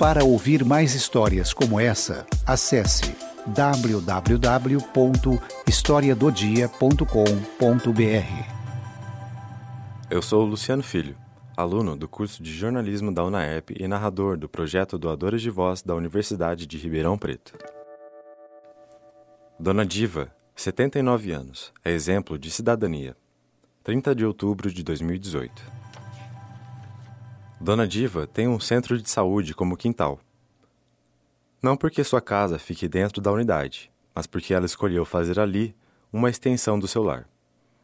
Para ouvir mais histórias como essa, acesse www.historiadodia.com.br. Eu sou o Luciano Filho, aluno do curso de jornalismo da UNAERP e narrador do projeto Doadores de Voz da Universidade de Ribeirão Preto. Dona Diva, 79 anos, é exemplo de cidadania. 30 de outubro de 2018. Dona Diva tem um centro de saúde como quintal. Não porque sua casa fique dentro da unidade, mas porque ela escolheu fazer ali uma extensão do seu lar.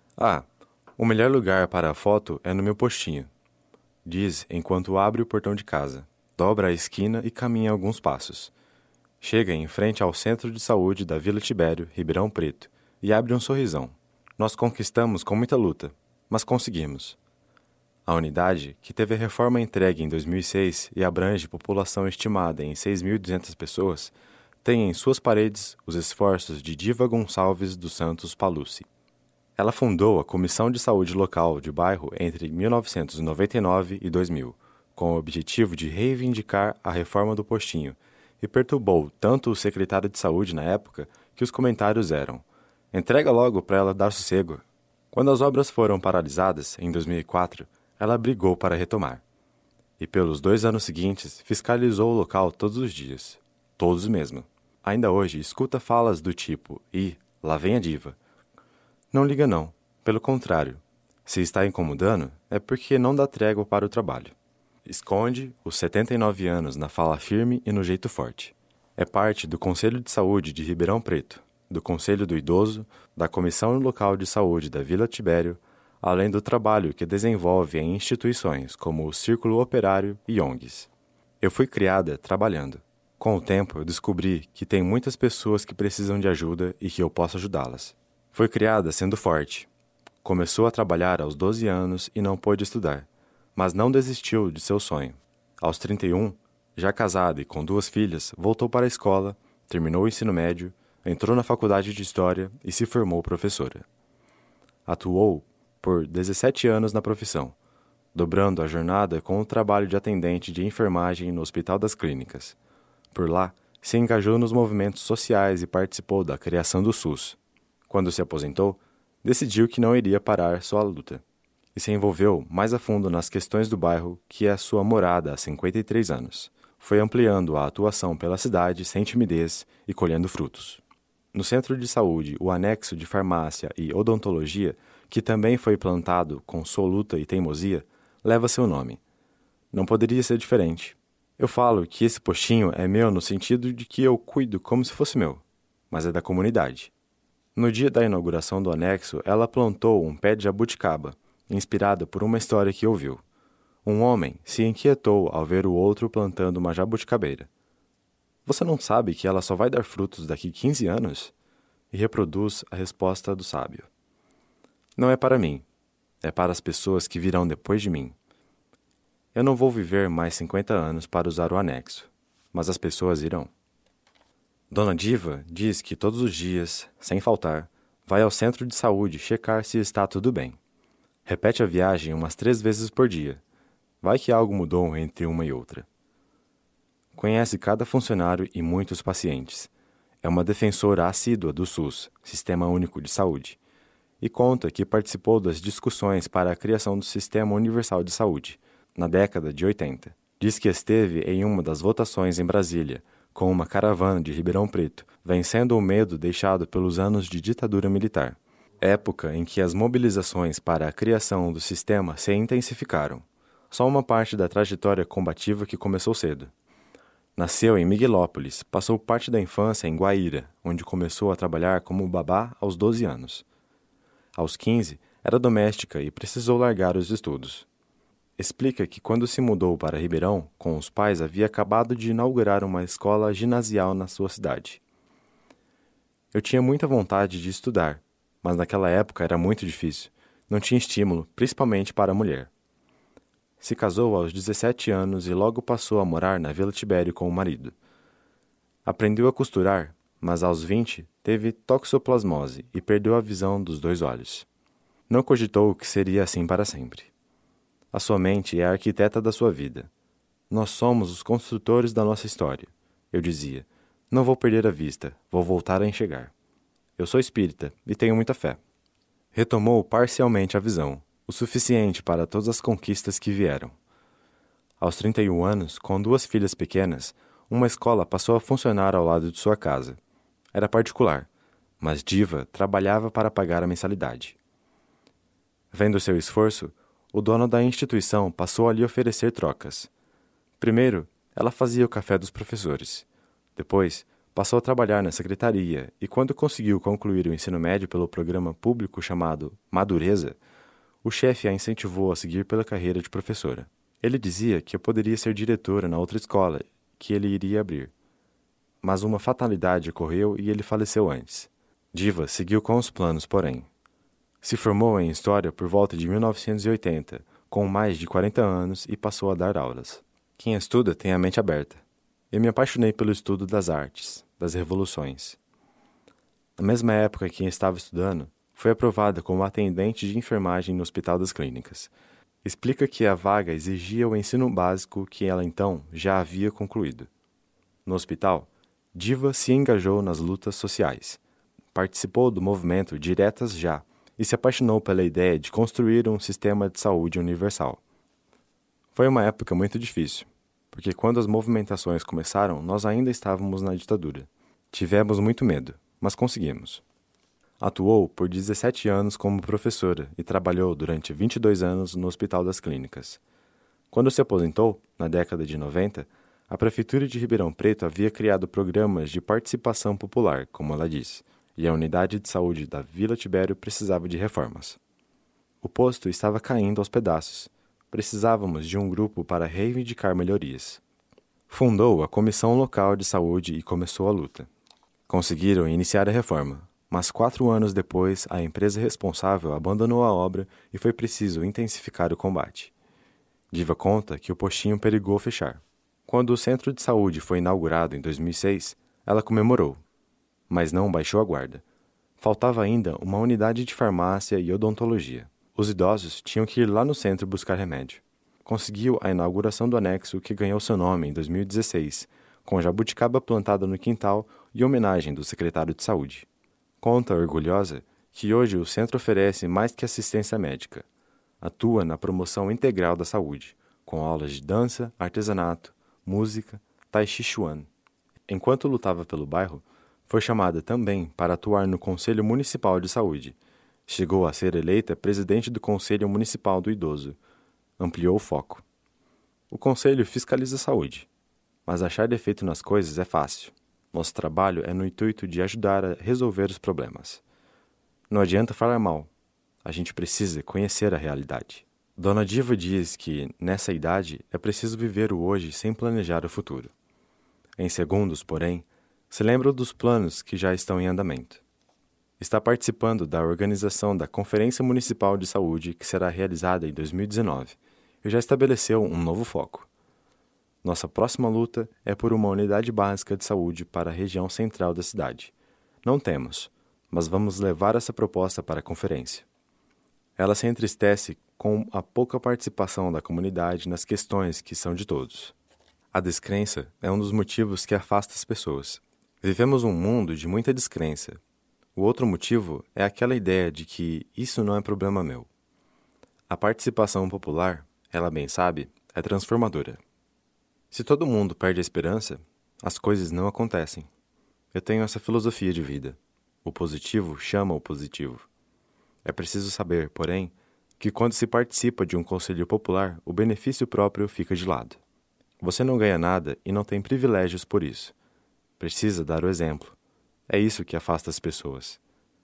O melhor lugar para a foto é no meu postinho, diz enquanto abre o portão de casa, dobra a esquina e caminha alguns passos. Chega em frente ao Centro de Saúde da Vila Tibério, Ribeirão Preto, e abre um sorrisão. Nós conquistamos com muita luta, mas conseguimos. A unidade, que teve a reforma entregue em 2006 e abrange população estimada em 6.200 pessoas, tem em suas paredes os esforços de Diva Gonçalves dos Santos Palucci. Ela fundou a Comissão de Saúde Local de bairro entre 1999 e 2000, com o objetivo de reivindicar a reforma do postinho, e perturbou tanto o secretário de saúde na época que os comentários eram: entrega logo para ela dar sossego. Quando as obras foram paralisadas, em 2004, ela brigou para retomar. E pelos 2 anos seguintes, fiscalizou o local todos os dias. Todos mesmo. Ainda hoje, escuta falas do tipo: lá vem a diva. Não liga não, pelo contrário. Se está incomodando, é porque não dá trégua para o trabalho. Esconde os 79 anos na fala firme e no jeito forte. É parte do Conselho de Saúde de Ribeirão Preto, do Conselho do Idoso, da Comissão Local de Saúde da Vila Tibério, além do trabalho que desenvolve em instituições como o Círculo Operário e ONGs. Eu fui criada trabalhando. Com o tempo, eu descobri que tem muitas pessoas que precisam de ajuda e que eu posso ajudá-las. Foi criada sendo forte. Começou a trabalhar aos 12 anos e não pôde estudar, mas não desistiu de seu sonho. Aos 31, já casada e com 2 filhas, voltou para a escola, terminou o ensino médio, entrou na faculdade de História e se formou professora. Atuou por 17 anos na profissão, dobrando a jornada com o trabalho de atendente de enfermagem no Hospital das Clínicas. Por lá, se engajou nos movimentos sociais e participou da criação do SUS. Quando se aposentou, decidiu que não iria parar sua luta e se envolveu mais a fundo nas questões do bairro, que é sua morada há 53 anos. Foi ampliando a atuação pela cidade sem timidez e colhendo frutos. No Centro de Saúde, o anexo de farmácia e odontologia, que também foi plantado com sua luta e teimosia, leva seu nome. Não poderia ser diferente. Eu falo que esse postinho é meu no sentido de que eu cuido como se fosse meu, mas é da comunidade. No dia da inauguração do anexo, ela plantou um pé de jabuticaba, inspirada por uma história que ouviu. Um homem se inquietou ao ver o outro plantando uma jabuticabeira. Você não sabe que ela só vai dar frutos daqui 15 anos? E reproduz a resposta do sábio. Não é para mim, é para as pessoas que virão depois de mim. Eu não vou viver mais 50 anos para usar o anexo, mas as pessoas irão. Dona Diva diz que todos os dias, sem faltar, vai ao centro de saúde checar se está tudo bem. Repete a viagem umas 3 vezes por dia. Vai que algo mudou entre uma e outra. Conhece cada funcionário e muitos pacientes. É uma defensora assídua do SUS, Sistema Único de Saúde, e conta que participou das discussões para a criação do Sistema Universal de Saúde, na década de 80. Diz que esteve em uma das votações em Brasília, com uma caravana de Ribeirão Preto, vencendo o medo deixado pelos anos de ditadura militar, época em que as mobilizações para a criação do sistema se intensificaram. Só uma parte da trajetória combativa que começou cedo. Nasceu em Miguelópolis, passou parte da infância em Guaíra, onde começou a trabalhar como babá aos 12 anos. Aos 15, era doméstica e precisou largar os estudos. Explica que quando se mudou para Ribeirão, com os pais havia acabado de inaugurar uma escola ginasial na sua cidade. Eu tinha muita vontade de estudar, mas naquela época era muito difícil. Não tinha estímulo, principalmente para a mulher. Se casou aos 17 anos e logo passou a morar na Vila Tibério com o marido. Aprendeu a costurar, mas aos 20 teve toxoplasmose e perdeu a visão dos 2 olhos. Não cogitou que seria assim para sempre. A sua mente é a arquiteta da sua vida. Nós somos os construtores da nossa história. Eu dizia, não vou perder a vista, vou voltar a enxergar. Eu sou espírita e tenho muita fé. Retomou parcialmente a visão, o suficiente para todas as conquistas que vieram. Aos 31 anos, com 2 filhas pequenas, uma escola passou a funcionar ao lado de sua casa. Era particular, mas Diva trabalhava para pagar a mensalidade. Vendo seu esforço, o dono da instituição passou a lhe oferecer trocas. Primeiro, ela fazia o café dos professores. Depois, passou a trabalhar na secretaria e, quando conseguiu concluir o ensino médio pelo programa público chamado Madureza, o chefe a incentivou a seguir pela carreira de professora. Ele dizia que eu poderia ser diretora na outra escola que ele iria abrir. Mas uma fatalidade ocorreu e ele faleceu antes. Diva seguiu com os planos, porém. Se formou em História por volta de 1980, com mais de 40 anos e passou a dar aulas. Quem estuda tem a mente aberta. Eu me apaixonei pelo estudo das artes, das revoluções. Na mesma época que estava estudando, foi aprovada como atendente de enfermagem no Hospital das Clínicas. Explica que a vaga exigia o ensino básico que ela então já havia concluído. No hospital, Diva se engajou nas lutas sociais. Participou do movimento Diretas Já e se apaixonou pela ideia de construir um sistema de saúde universal. Foi uma época muito difícil, porque quando as movimentações começaram, nós ainda estávamos na ditadura. Tivemos muito medo, mas conseguimos. Atuou por 17 anos como professora e trabalhou durante 22 anos no Hospital das Clínicas. Quando se aposentou, na década de 90, a Prefeitura de Ribeirão Preto havia criado programas de participação popular, como ela disse, e a unidade de saúde da Vila Tibério precisava de reformas. O posto estava caindo aos pedaços. Precisávamos de um grupo para reivindicar melhorias. Fundou a Comissão Local de Saúde e começou a luta. Conseguiram iniciar a reforma, mas 4 anos depois a empresa responsável abandonou a obra e foi preciso intensificar o combate. Diva conta que o postinho perigou fechar. Quando o centro de saúde foi inaugurado em 2006, ela comemorou, mas não baixou a guarda. Faltava ainda uma unidade de farmácia e odontologia. Os idosos tinham que ir lá no centro buscar remédio. Conseguiu a inauguração do anexo que ganhou seu nome em 2016, com jabuticaba plantada no quintal e homenagem do secretário de saúde. Conta orgulhosa que hoje o centro oferece mais que assistência médica. Atua na promoção integral da saúde, com aulas de dança, artesanato, música, tai chi chuan. Enquanto lutava pelo bairro, foi chamada também para atuar no Conselho Municipal de Saúde. Chegou a ser eleita presidente do Conselho Municipal do Idoso. Ampliou o foco. O Conselho fiscaliza a saúde, mas achar defeito nas coisas é fácil. Nosso trabalho é no intuito de ajudar a resolver os problemas. Não adianta falar mal. A gente precisa conhecer a realidade. Dona Diva diz que, nessa idade, é preciso viver o hoje sem planejar o futuro. Em segundos, porém, se lembra dos planos que já estão em andamento. Está participando da organização da Conferência Municipal de Saúde que será realizada em 2019 e já estabeleceu um novo foco. Nossa próxima luta é por uma unidade básica de saúde para a região central da cidade. Não temos, mas vamos levar essa proposta para a conferência. Ela se entristece com a pouca participação da comunidade nas questões que são de todos. A descrença é um dos motivos que afasta as pessoas. Vivemos um mundo de muita descrença. O outro motivo é aquela ideia de que isso não é problema meu. A participação popular, ela bem sabe, é transformadora. Se todo mundo perde a esperança, as coisas não acontecem. Eu tenho essa filosofia de vida. O positivo chama o positivo. É preciso saber, porém, que quando se participa de um conselho popular, o benefício próprio fica de lado. Você não ganha nada e não tem privilégios por isso. Precisa dar o exemplo. É isso que afasta as pessoas.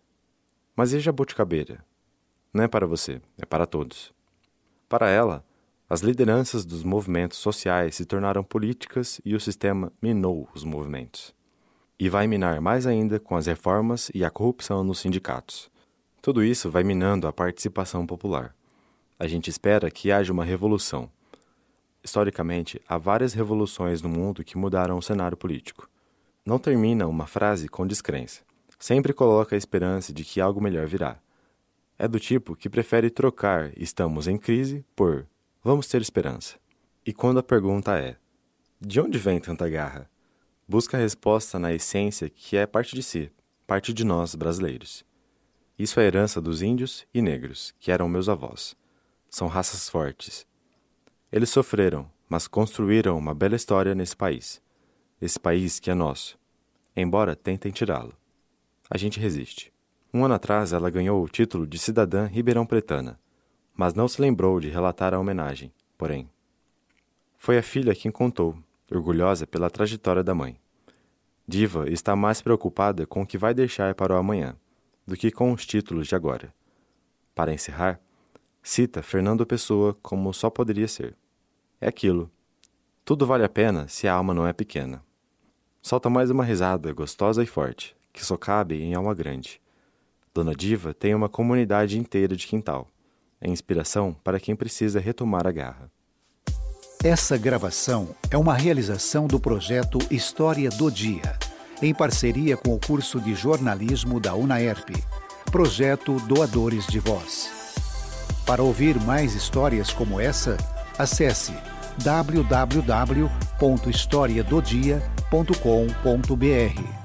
Mas e jabuticabeira? Não é para você, é para todos. Para ela, as lideranças dos movimentos sociais se tornaram políticas e o sistema minou os movimentos. E vai minar mais ainda com as reformas e a corrupção nos sindicatos. Tudo isso vai minando a participação popular. A gente espera que haja uma revolução. Historicamente, há várias revoluções no mundo que mudaram o cenário político. Não termina uma frase com descrença. Sempre coloca a esperança de que algo melhor virá. É do tipo que prefere trocar "estamos em crise" por "vamos ter esperança". E quando a pergunta é: de onde vem tanta garra? Busca a resposta na essência que é parte de si, parte de nós brasileiros. Isso é herança dos índios e negros, que eram meus avós. São raças fortes. Eles sofreram, mas construíram uma bela história nesse país. Esse país que é nosso. Embora tentem tirá-lo. A gente resiste. 1 ano atrás ela ganhou o título de cidadã ribeirão-pretana, mas não se lembrou de relatar a homenagem, porém. Foi a filha quem contou, orgulhosa pela trajetória da mãe. Diva está mais preocupada com o que vai deixar para o amanhã, do que com os títulos de agora. Para encerrar, cita Fernando Pessoa como só poderia ser. É aquilo. Tudo vale a pena se a alma não é pequena. Solta mais uma risada gostosa e forte, que só cabe em alma grande. Dona Diva tem uma comunidade inteira de quintal. É inspiração para quem precisa retomar a garra. Essa gravação é uma realização do projeto História do Dia, em parceria com o curso de jornalismo da UNAERP, projeto Doadores de Voz. Para ouvir mais histórias como essa, acesse www.historiadodia.com.br.